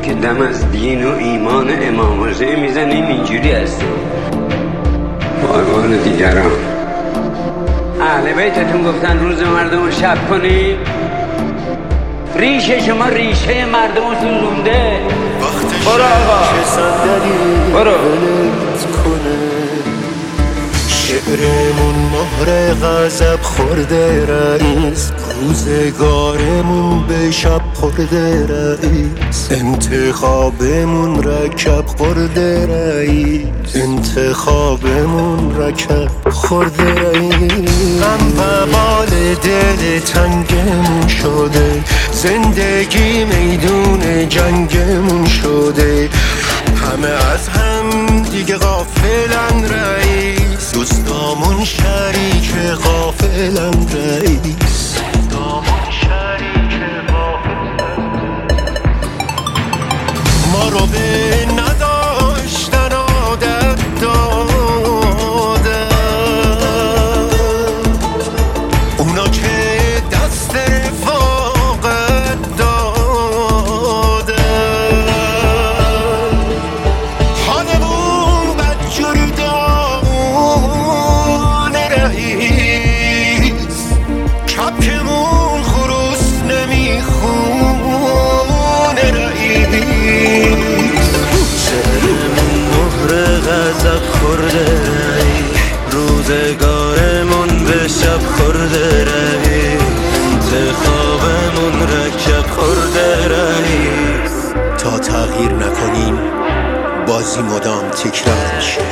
که دم از دین و ایمان امام حسین میزنیم اینجوری هست. بارمان دیگران اهل بیتتون گفتن روز مردم رو شب کنیم. ریشه شما ریشه مردم رو سوزونده. برو آقا برو. شعرمون مهر غضب خورده رئیس، روزگارمون به شب خورده رئیس، انتخابمون رکب خورده رئیس، انتخابمون رکب خورده رئیس. غم و بال دل تنگمون شده، زندگی میدون جنگمون شده، همه از هم دیگه غافلن رئیس، دوستامون شریک غافلن رئیس، دوستامون شریک غافلن. ما رو به نداشتن عادت دادن، اونا که دست رفاقت دادن، حالمون بدجوری دان رئیس، کپکمون خروس نمیخون رئیس. شعرمون مهر غضب خورده رئیس، روزگارمون به شب خورده رئیس، انتخابمون رکب خورده رئیس. تا تغییر نکنیم بازی مدام تکرار میشه.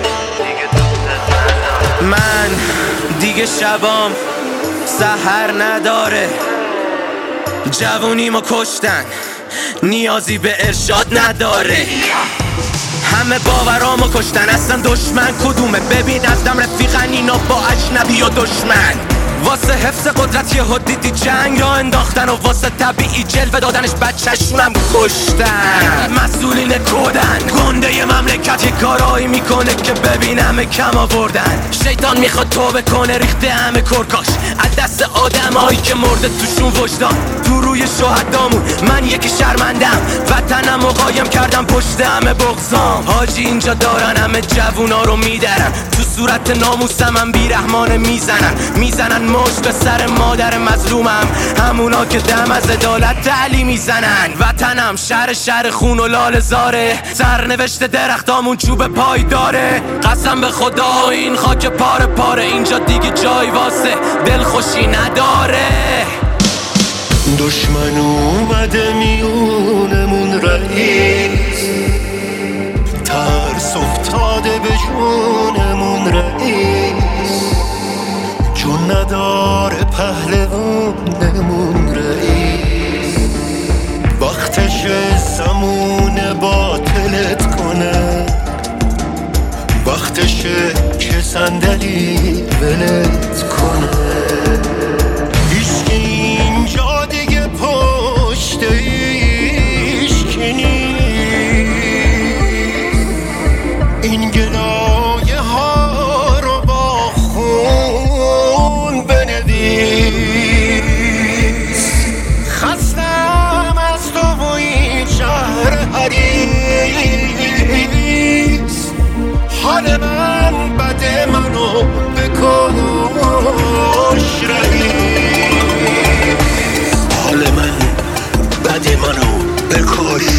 من دیگه شبام سحر نداره، جوونیمو کشتن نیازی به ارشاد نداره، همه باورامو کشتن اصلا دشمن کدومه؟ ببین ازدم رفیقن اینا با اجنبی و دشمن، واسه حفظ قدرت یه دیدی جنگ را انداختن و واسه طبیعی جلوه دادنش بد چشمم کشتن. مسئولین کودن گنده ی مملکت یه کارایی میکنه که ببین همه کم آوردن، شیطان میخواد توبه کنه ریخته همه کرکاش از دست آدم هایی که مرده توشون وجدان. تو روی شهدامون من یکی شرمندم، وطنم و قایم کردم پشت همه بغضام. حاجی اینجا دارن همه جوونا رو میدرن، تو صورت ناموسم هم بیرحمانه میزنن مشت به سر مادر مظلومم، همونا که دم از عدالت تعلی میزنن. وطنم شهر خون و لال زاره، سرنوشت درختامون چوب پای داره، قسم به خدا این خاک پاره پاره اینجا دیگه جای واسه دلخوشی نداره. دشمن اومده میونمون رئیس، ترس افتاده به جونمون رئیس، چون نداره پهلوانمون رئیس، وقتش زمون باطلت کنه، وقتشه که صندلی ولت کنه. هیچکی اینجا دیگه پشت هیچکی نیست، این گلایه ها رو با خون بنویس. خستم از تو و این شهر حریص، حال من بده منو بکش رئیس، حال من بده منو بکش